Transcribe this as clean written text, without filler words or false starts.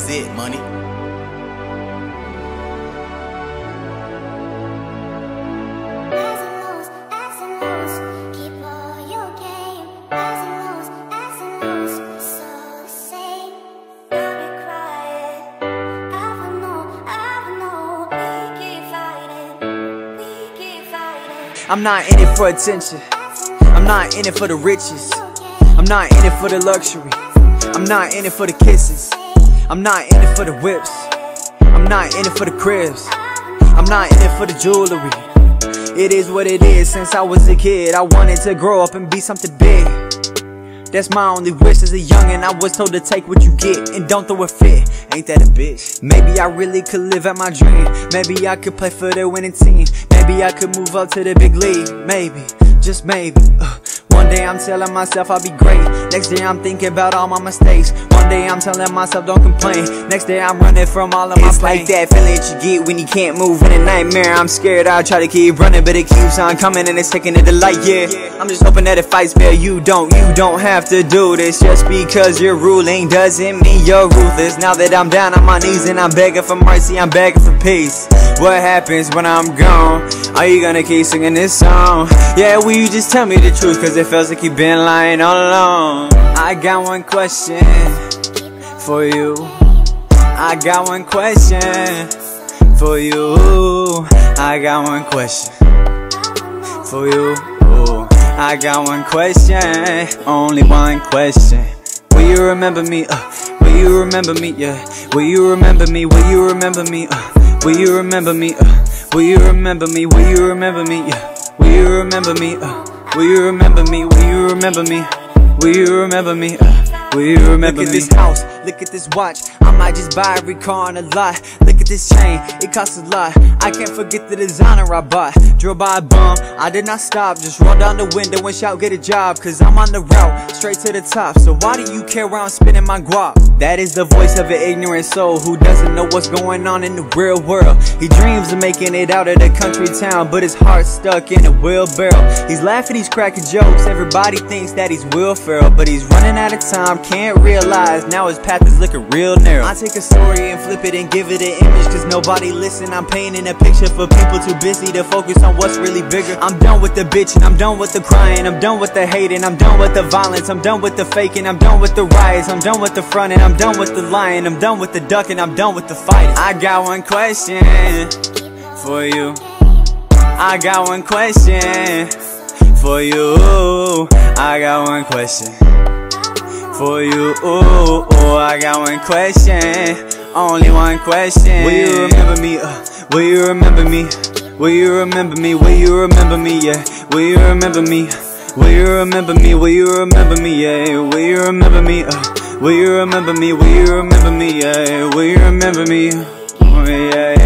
That's it, money. I'm not in it for attention. I'm not in it for the riches. I'm not in it for the luxury. I'm not in it for the kisses. I'm not in it for the whips. I'm not in it for the cribs. I'm not in it for the jewelry. It is what it is. Since I was a kid, I wanted to grow up and be something big. That's my only wish as a youngin'. I was told to take what you get and don't throw a fit. Ain't that a bitch? Maybe I really could live out my dream. Maybe I could play for the winning team. Maybe I could move up to the big league. Maybe, just maybe. One day I'm telling myself I'll be great. Next day I'm thinking about all my mistakes. One day I'm telling myself don't complain. Next day I'm running from all of my pain. It's like that feeling that you get when you can't move in a nightmare. I'm scared I'll try to keep running, but it keeps on coming and it's taking it to light, yeah. I'm just hoping that it fights fair. You don't have to do this. Just because you're ruling doesn't mean you're ruthless. Now that I'm down on my knees and I'm begging for mercy, I'm begging for peace. What happens when I'm gone? Are you gonna keep singing this song? Yeah, will you just tell me the truth? Cause it feels like you've been lying all along. I got one question for you. I got one question for you. I got one question for you. I got one question, only one question. Will you remember me? Will you remember me? Yeah. Will you remember me? Will you remember me? Will you remember me? Will you remember me? Will you remember me? Yeah. Will you remember me? Will you remember me? Will you remember me? Will you remember me? Will you remember me? Look at this house, look at this watch. I might just buy every car on the lot. Look at this chain, it costs a lot. I can't forget the designer I bought. Drove by a bum, I did not stop. Just roll down the window and shout, get a job. Cause I'm on the route, straight to the top. So why do you care where I'm spending my guap? That is the voice of an ignorant soul who doesn't know what's going on in the real world. He dreams of making it out of the country town, but his heart's stuck in a wheelbarrow. He's laughing, he's cracking jokes. Everybody thinks that he's Will Ferrell, but he's running out of time, can't realize now his path is looking real narrow. I take a story and flip it and give it an image, cause nobody listen. I'm painting a picture for people too busy to focus on what's really bigger. I'm done with the bitching, I'm done with the crying, I'm done with the hating, I'm done with the violence, I'm done with the faking, I'm done with the riots, I'm done with the fronting, I'm done with the lying, I'm done with the ducking, I'm done with the fighting. I got one question for you. I got one question for you. I got one question for you. I got one question, only one question. Will you remember me? Will you remember me? Will you remember me? Will you remember me? Yeah. Will you remember me? Will you remember me? Will you remember me? Yeah. Will you remember me? Will you remember me? Will you remember me? Yeah. Will you remember me? Yeah.